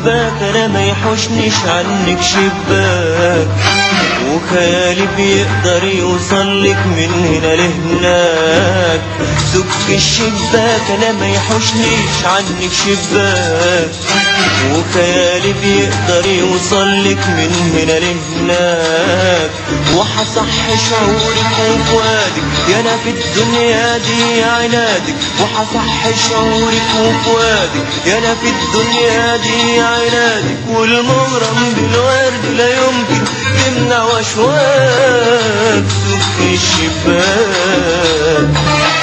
الشباك انا ما يحوشنيش عنك شباك، وخيالي بيقدر يوصلك من هنا لهناك. سك الشباك انا ما يحوشنيش عنك شباك، وخيالي بيقدر يوصلك من هنا لهناك. وحصح شعورك وفؤادك يا انا في الدنيا دي عنادك، وحصح شعورك وفؤادك يا انا في الدنيا دي عنادك. والمغرم بالورد لا يمكن تمنع وشواك. سك الشباك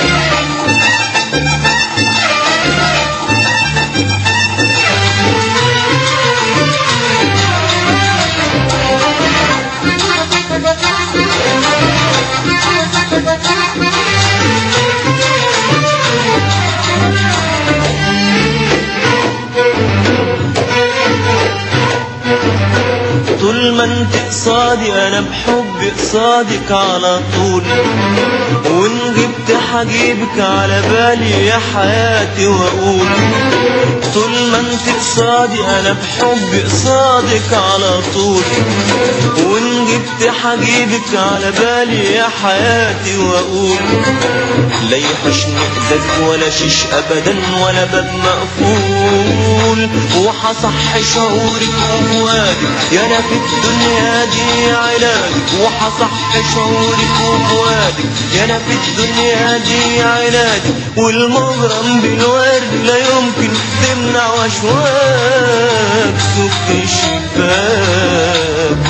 طول ما انت قصادي انا بحب قصادك على طول، وان جبت حجيبك على بالي يا حياتي واقول. طول ما انت قصادي انا بحب قصادك على طول، وان جبت حجيبك على بالي يا حياتي واقول. لا يحشني ايدك ولا شيش ابدا ولا باب مقفول، وحصح شعورك وفؤادك يا انا في الدنيا دي علاجك. وحصح شعورك وفؤادك يا انا في الدنيا دي علاجك. والمغرم بالورد لا يمكن تمنع وشواك. سك الشباك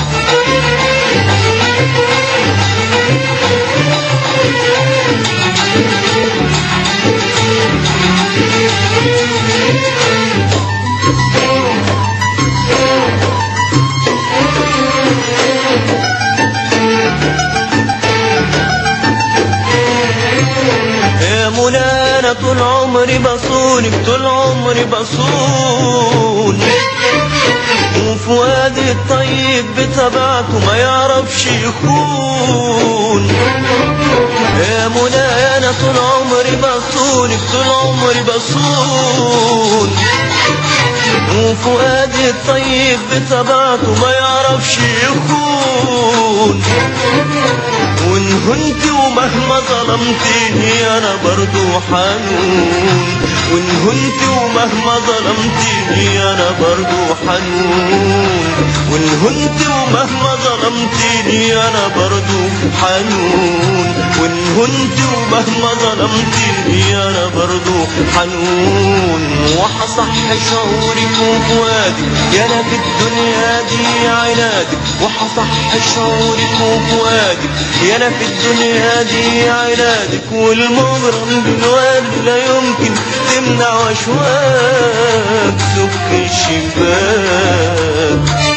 انا طول عمري بصونك، طول عمري بصون. وفؤادي الطيب بطبعته ما يعرفش يخون. يا منى انا طول عمري بصونك، طول عمري بصون. وفؤادي الطيب بطبعته ما يعرفش يخون. وان هنت ومهما ظلمتني انا برضو حنون. وان هنت ومهما ظلمتني انا برضو حنون. وان هنت ومهما ظلمتني انا برضو حنون. وان هنت ومهما ظلمتني انا برضو حنون. وحصح شعورك وفؤادك يا انا في الدنيا دي عنادك. وحصح شعورك وفؤادك يا انا في الدنيا دي عنادك. والمغرم بالورد لا يمكن تمنع وشواك. سك الشباك